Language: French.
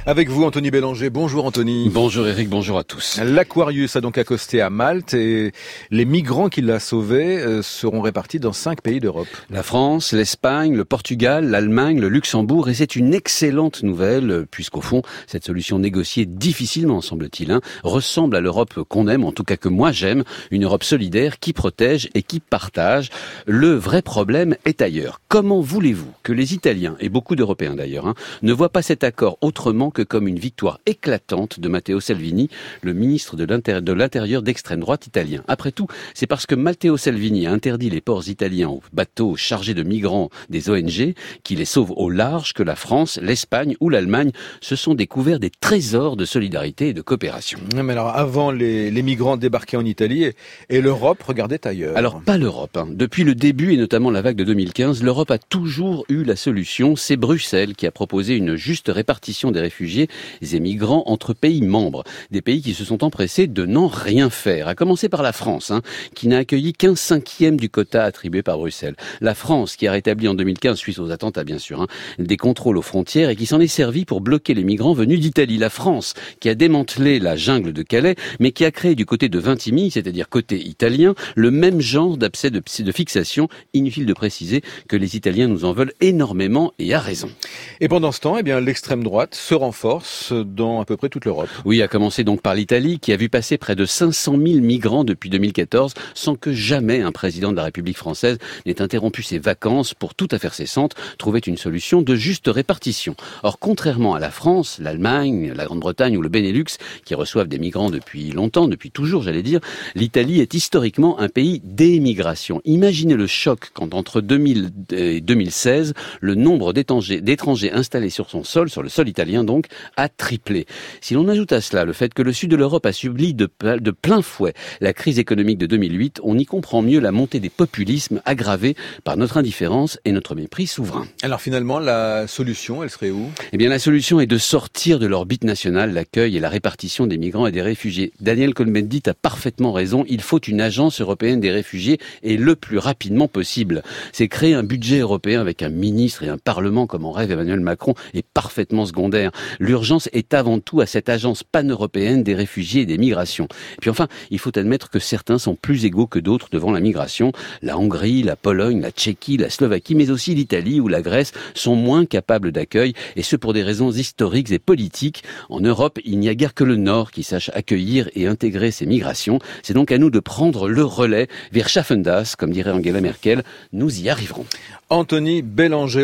Avec vous, Anthony Bélanger. Bonjour, Anthony. Bonjour, Eric. Bonjour à tous. L'Aquarius a donc accosté à Malte et les migrants qui l'a sauvé seront répartis dans 5 pays d'Europe. La France, l'Espagne, le Portugal, l'Allemagne, le Luxembourg. Et c'est une excellente nouvelle, puisqu'au fond, cette solution négociée difficilement, semble-t-il, ressemble à l'Europe qu'on aime, en tout cas que moi j'aime, une Europe solidaire qui protège et qui partage. Le vrai problème est ailleurs. Comment voulez-vous que les Italiens, et beaucoup d'Européens d'ailleurs, ne voient pas cet accord autrement que comme une victoire éclatante de Matteo Salvini, le ministre de l'Intérieur d'extrême droite italien. Après tout, c'est parce que Matteo Salvini a interdit les ports italiens aux bateaux chargés de migrants des ONG, qui les sauvent au large, que la France, l'Espagne ou l'Allemagne se sont découverts des trésors de solidarité et de coopération. Mais alors, avant, les migrants débarquaient en Italie et l'Europe regardait ailleurs. Alors, pas l'Europe. Depuis le début, et notamment la vague de 2015, l'Europe a toujours eu la solution. C'est Bruxelles qui a proposé une juste répartition des réfugiés et migrants entre pays membres. Des pays qui se sont empressés de n'en rien faire. À commencer par la France, qui n'a accueilli qu'un cinquième du quota attribué par Bruxelles. La France qui a rétabli en 2015, suite aux attentats bien sûr, des contrôles aux frontières et qui s'en est servi pour bloquer les migrants venus d'Italie. La France qui a démantelé la jungle de Calais, mais qui a créé du côté de Vintimille, c'est-à-dire côté italien, le même genre d'abcès de fixation. Inutile de préciser que les Italiens nous en veulent énormément et à raison. Et pendant ce temps, l'extrême droite se renforce dans à peu près toute l'Europe. Oui, à commencer donc par l'Italie, qui a vu passer près de 500 000 migrants depuis 2014, sans que jamais un président de la République française n'ait interrompu ses vacances pour, toute affaire cessante, trouver une solution de juste répartition. Or, contrairement à la France, l'Allemagne, la Grande-Bretagne ou le Benelux, qui reçoivent des migrants depuis longtemps, depuis toujours, j'allais dire, l'Italie est historiquement un pays d'émigration. Imaginez le choc quand, entre 2000 et 2016, le nombre d'étrangers installés sur son sol, sur le sol italien donc, a triplé. Si l'on ajoute à cela le fait que le sud de l'Europe a subi de plein fouet la crise économique de 2008, on y comprend mieux la montée des populismes aggravée par notre indifférence et notre mépris souverain. Alors finalement, la solution, elle serait où ? Eh bien, la solution est de sortir de l'orbite nationale l'accueil et la répartition des migrants et des réfugiés. Daniel Cohn-Bendit a parfaitement raison, il faut une agence européenne des réfugiés et le plus rapidement possible. C'est créer un budget européen avec un ministre et un parlement comme en rêve Emmanuel Macron est parfaitement secondaire. L'urgence est avant tout à cette agence pan-européenne des réfugiés et des migrations. Et puis enfin, il faut admettre que certains sont plus égaux que d'autres devant la migration. La Hongrie, la Pologne, la Tchéquie, la Slovaquie, mais aussi l'Italie ou la Grèce sont moins capables d'accueil, et ce pour des raisons historiques et politiques. En Europe, il n'y a guère que le Nord qui sache accueillir et intégrer ces migrations. C'est donc à nous de prendre le relais. Wir schaffen das, comme dirait Angela Merkel, nous y arriverons. Anthony Bélanger.